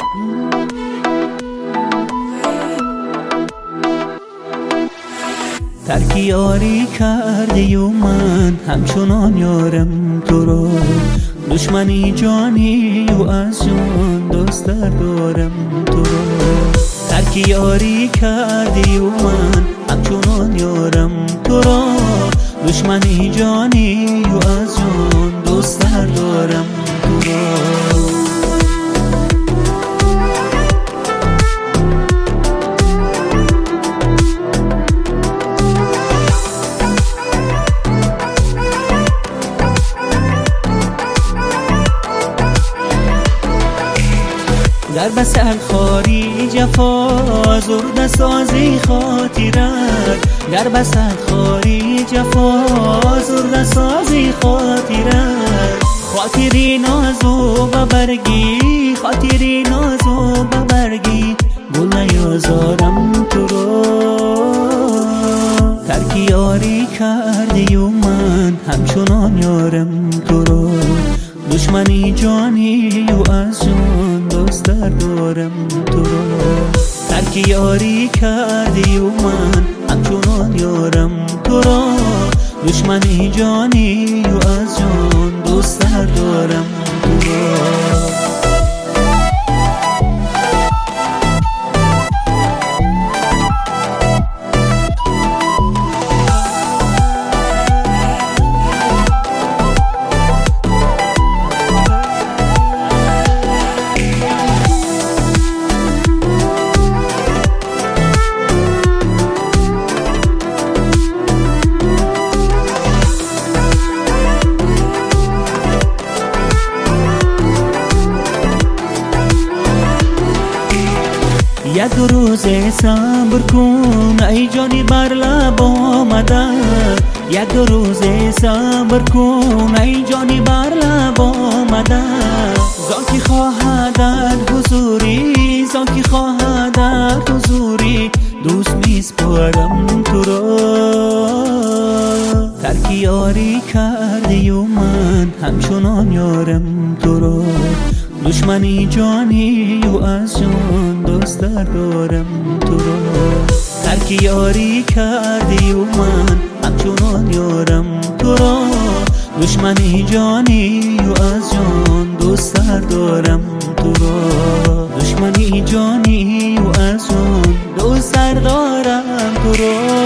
ترکی یاری کردی و من همچنان یارم تو رو، دشمنی جانی و از جان دوست‌تر دارم تو رو. ترکی یاری کردی و من همچنان یارم تو رو، دشمنی جانی و از جان دوست‌تر دارم تو رو. در بسر خاری جفا زرد سازی خاطرت، در بسر خاری جفا زرد سازی خاطرت. خاطری نازو ببرگی، خاطری نازو ببرگی، گل نیازارم تو رو. ترکی یاری کردی و من همچنان یارم تو رو، دشمنی جانی و از جان دوست‌تر دارم تو رو. ترکی یاری کردی و من همچنان یارم تو رو، دشمنی جانی و از جان دوست‌تر دارم تو رو. یک روز صبر کن ای جانی بر لب آمده، یک روز صبر کن ای جانی بر لب آمده. زاکی خواهد در حضوری، زاکی خواهد در حضوری، دوست میسپارم تو رو. ترکی یاری کردی و من همچنان یارم تو رو، دشمنی جانی و از جان دوست‌تر دارم تو رو. ترکی یاری کردی و من همچنان یارم تو رو، دشمنی جانی و از جان دوست‌تر دارم تو رو. دشمنی جانی و از جان دوست‌تر دارم تو رو.